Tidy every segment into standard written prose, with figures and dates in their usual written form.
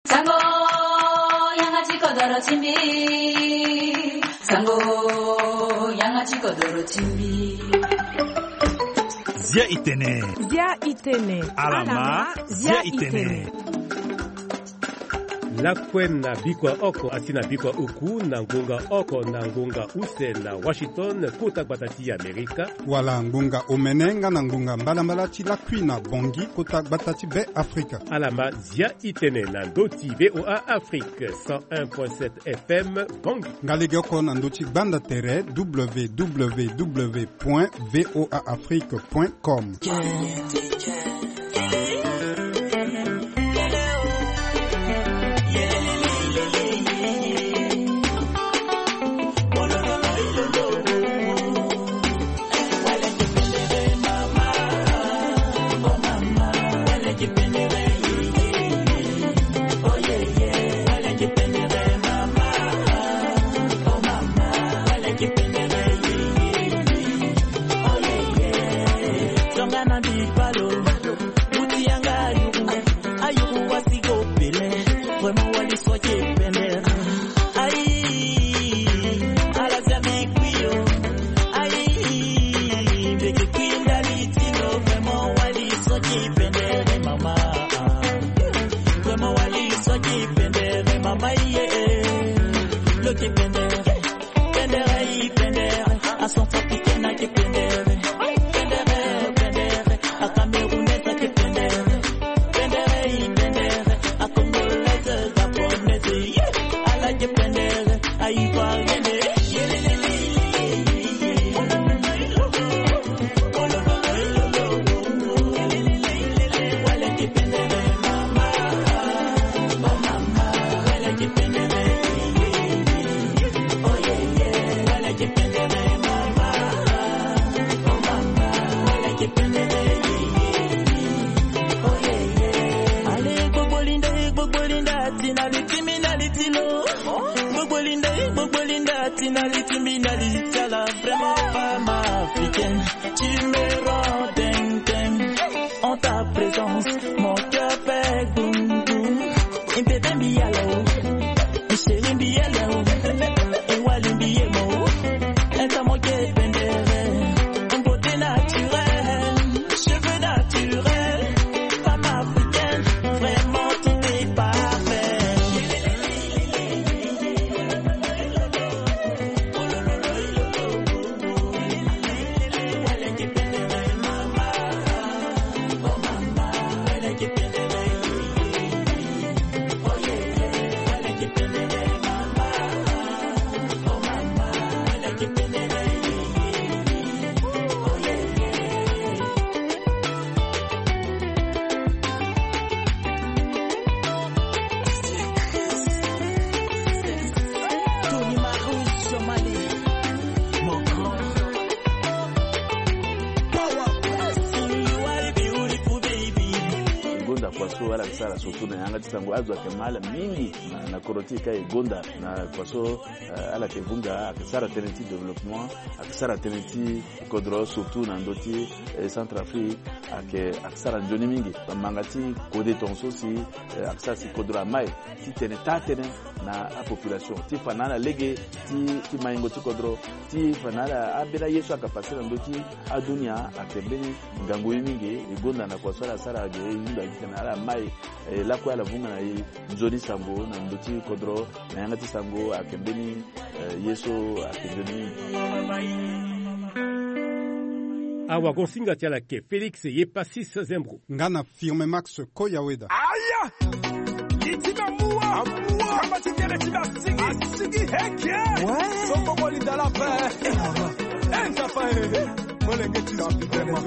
Sango 양아치 거더러 침비 Sango 양아치 거더러 침비 Zia itene alama zia itene Lakwena bikwa oko asina bikwa uku na ngunga oko na ngunga use na Washington kota batati Amerika. Wala ngunga omenenga na ngunga mbalambala ti lakwina bongi kota batati be Afrika. Alama zia itene na ndoti VOA Afrique 101.7 FM bongi. Ngalege oko na ndoti banda tere www.voaafrique.com. Surtout na yanga tisango azwa kemala mingi na korotika igonda na kwaso ala kevunga akisara tenenti development akisara tenenti kodro surtout na ndoti Centrafrique akisara njoni mingi mangati kode tonso si akisara si kodra mai ti teneta tene na a population ti fanana lege ti maingo ti kodro ti fanana abira yesu akapasira ndoti adunia akembeni ngango mingi igonda na kwaso ala sara ge yunda kitana mai la kwa la vunga na nzoni sango na ndoti kodro na yanga ti sango akembeni yesu akembeni awa konsinga tiala ke Felix Yepasis Zembro ngana firme Max Koyaweda aya itima muwa kama tikele tiba sigi heke sombo boli dala pa enza pa molenge ti mama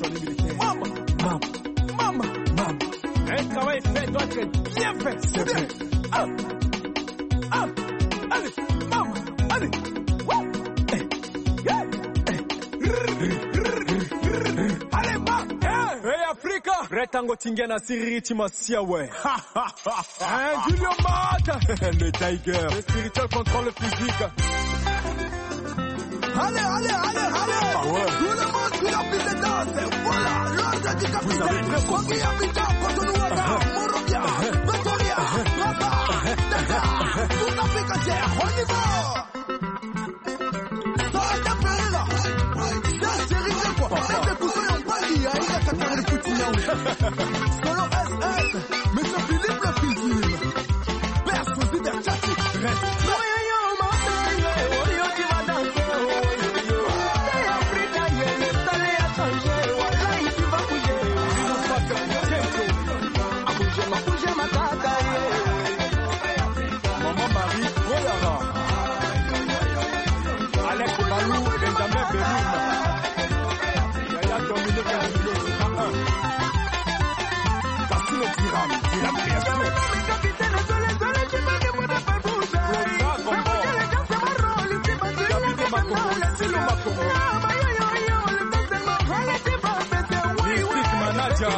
un travail fait doit être bien fait. C'est bien. Allez, maman, allez. Allez, ma. Hey, Africa. Retango tingena siriti masia we. Julio Mata. Le Tiger. Le spirituel contrôle le physique. Allez. Ah ouais. Tout le monde sur la piste de danse. Voilà, l'ordre du capitaine. Kogi Abidjan, Cotonou, Morobia, Victoria. Solo SS, Monsieur Philippe le Philippe. Père Sosi Berchati, reste. Maman Marie Goyara, Alex Balou, Benjamin Bélim, Yaya Dominique Angelo, Cassino Tiram Création. Capitaine Makomo, Silo Makomo, Mystic Manager,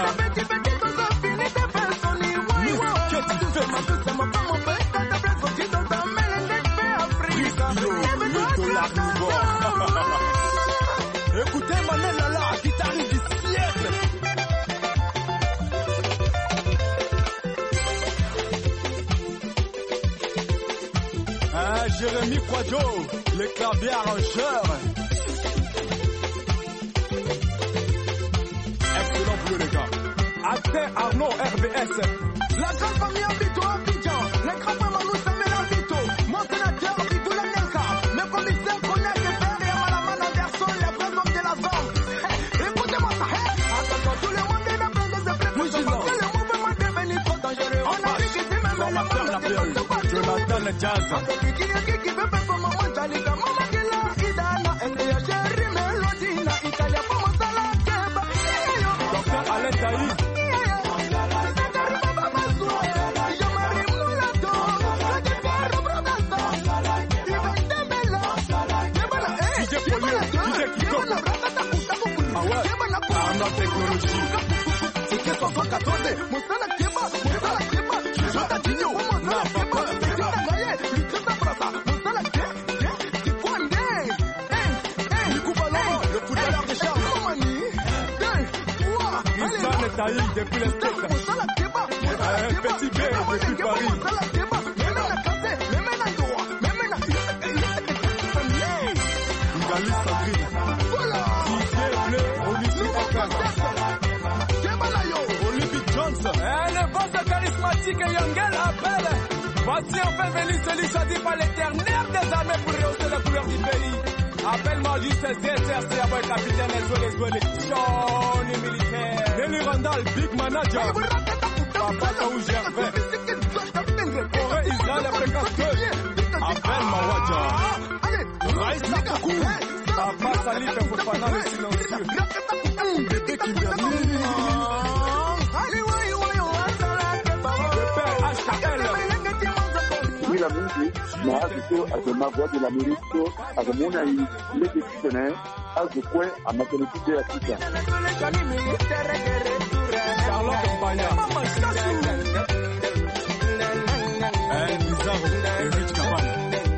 écoutez Manela la guitare du siècle. Jérémy Quado, les claviers arrangeurs. Excellent bleu les gars. Acteur Arnaud RBS. La grande famille habite à Abidjan. Les crapins Manou Samuel Abito. Mon sénateur Bidou Lenenka. Mes commissaires connaissent les pères et Amalaman Anderson, les vrais hommes de la zone. Écoutez-moi ça. Attention, tout le monde est dans plein des effets. Parce que le mouvement devenu trop dangereux. On a vu que c'est même les gens de Jonathan le Jazz. Docteur Alain Taï. Technologie. C'était 74, Moussala Keba, Moussala Keba, Jota Digno, na papa, Jota Gaye, Jota Brasa, Moussala Keba, Kikwande, Nikoubalama, le footballeur de Charles, Moussa Netaï depuis les States, Moussala Keba, Petit B depuis Paris, Moussala Keba, Memena Kate, Memena Doa, Memena Ngali Sabrina, Didier Blé, Olympie Okada. Le boss charismatique Yangel appelle. Voici enfin venu celui choisi par l'éternel des armées pour rehausser les couleurs du pays. Appelle-moi juste CSRC avec capitaine Zolé, Johnny militaire. Nelly Randall, big manager. Papa Taou Gervais. Corée Israël, la fréquence 2. Appelle-moi Wadja. Raïs Kakou. Papa Salif Fofana, le silencieux. Bébé Kimberly. La musique, mais à ma voix de l'Amérique, à mon avis, les décisionnaires, à ce point, à ma politique de l'Afrique. Charlotte Mbaya. Bizarro, Eric Kabana.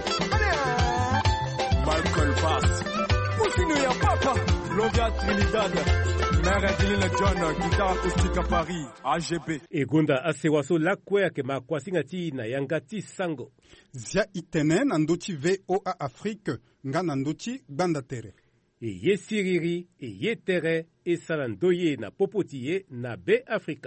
Michael Bass. Poussino ya papa. Lovia Trinidad. Mère Adeline John, guitare acoustique à Paris, AGB. Egunda asewaso lakwe ke makwasingati na yangati sango. Zia itene nandochi VOA Afrique, nga nandochi bandatere. E ye siriri, e ye tere, e salandoye na popotiye na be Afrika.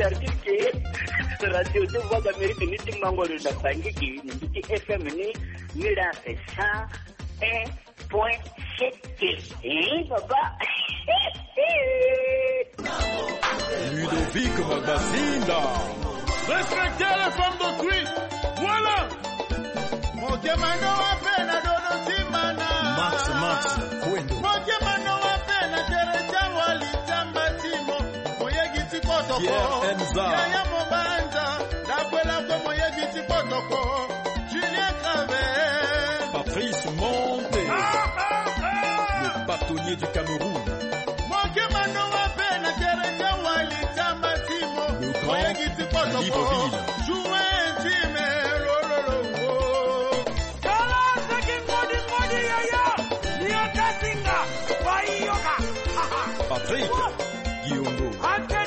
faire dire que radio de voix d'Amérique ni timangolo da bangiki ni FM ni la c'est 101.7. Papa. Ludovic Magazinda. Respectez les femmes d'autrui. Voilà. Mokemano apena dono simana. Max, Wendo. Mokemano apena tereja wali tamba timo. Moyegi tikotoko. Yaya Mobanza. Dakwela ko moyegi tikotoko. Julien Claver. Patrice Monté. Le bâtonnier du Cameroun. Mokemano apena tereja wali tamba timo. Moyegi tikotoko. Jouer time. Patrick Guillaume.